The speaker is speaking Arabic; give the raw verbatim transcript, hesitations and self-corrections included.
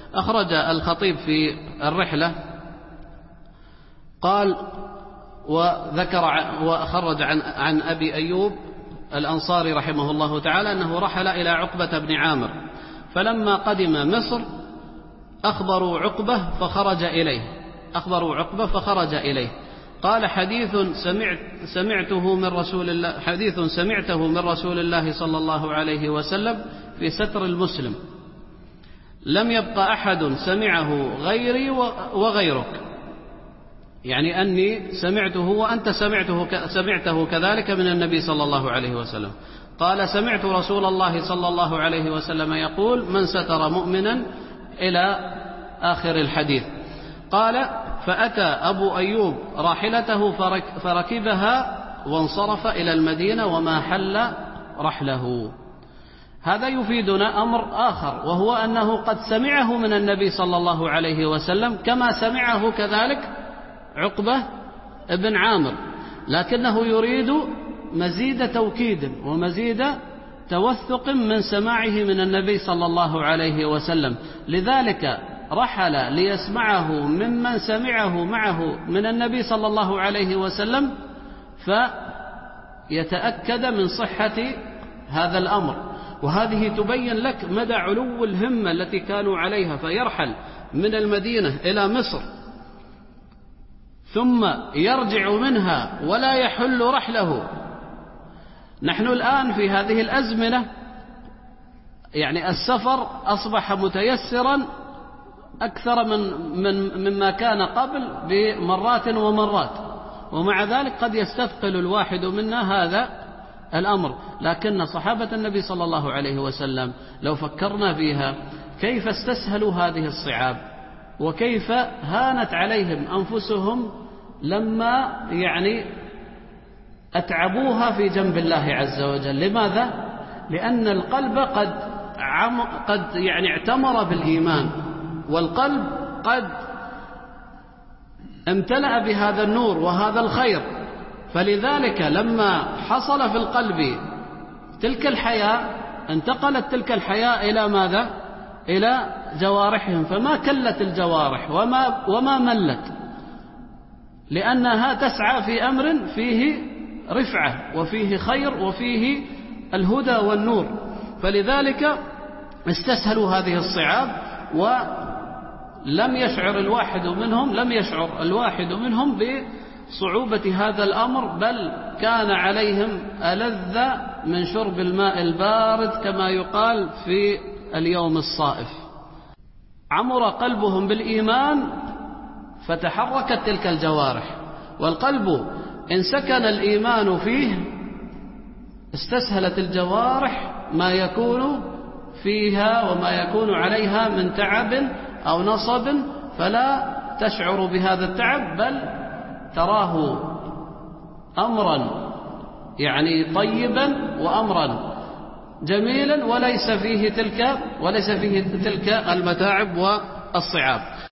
أخرج الخطيب في الرحلة قال وذكر وأخرج عن, عن أبي أيوب الأنصاري رحمه الله تعالى أنه رحل إلى عقبة بن عامر، فلما قدم مصر أخبروا عقبة فخرج إليه أخبروا عقبة فخرج إليه قال حديث سمعت سمعته من رسول الله حديث سمعته من رسول الله صلى الله عليه وسلم في ستر المسلم، لم يبق أحد سمعه غيري وغيرك، يعني أني سمعته وأنت سمعته سمعته كذلك من النبي صلى الله عليه وسلم. قال سمعت رسول الله صلى الله عليه وسلم يقول من ستر مؤمنا إلى آخر الحديث. قال فأتى أبو أيوب راحلته فركبها وانصرف إلى المدينة وما حل رحله. هذا يفيدنا أمر آخر، وهو أنه قد سمعه من النبي صلى الله عليه وسلم كما سمعه كذلك عقبة بن عامر، لكنه يريد مزيد توكيد ومزيد توثق من سماعه من النبي صلى الله عليه وسلم، لذلك رحل ليسمعه ممن سمعه معه من النبي صلى الله عليه وسلم فيتأكد من صحة هذا الأمر. وهذه تبين لك مدى علو الهمة التي كانوا عليها، فيرحل من المدينة إلى مصر ثم يرجع منها ولا يحل رحله. نحن الآن في هذه الأزمنة يعني السفر أصبح متيسرا أكثر من, من مما كان قبل بمرات ومرات، ومع ذلك قد يستثقل الواحد منا هذا الأمر. لكن صحابة النبي صلى الله عليه وسلم لو فكرنا فيها كيف استسهلوا هذه الصعاب، وكيف هانت عليهم أنفسهم لما يعني أتعبوها في جنب الله عز وجل. لماذا؟ لأن القلب قد عم قد يعني اعتمر بالإيمان، والقلب قد امتلأ بهذا النور وهذا الخير، فلذلك لما حصل في القلب تلك الحياة انتقلت تلك الحياة إلى ماذا؟ إلى جوارحهم، فما كلت الجوارح وما, وما ملت، لأنها تسعى في أمر فيه رفعة وفيه خير وفيه الهدى والنور، فلذلك استسهلوا هذه الصعاب ولم يشعر الواحد منهم لم يشعر الواحد منهم بصعوبة هذا الأمر، بل كان عليهم ألذ من شرب الماء البارد كما يقال في اليوم الصائف. عمر قلبهم بالإيمان فتحركت تلك الجوارح، والقلب إن سكن الإيمان فيه استسهلت الجوارح ما يكون فيها وما يكون عليها من تعب أو نصب، فلا تشعر بهذا التعب بل تراه أمرا يعني طيبا وأمرا جميلا، وليس فيه تلك وليس فيه تلك المتاعب والصعاب.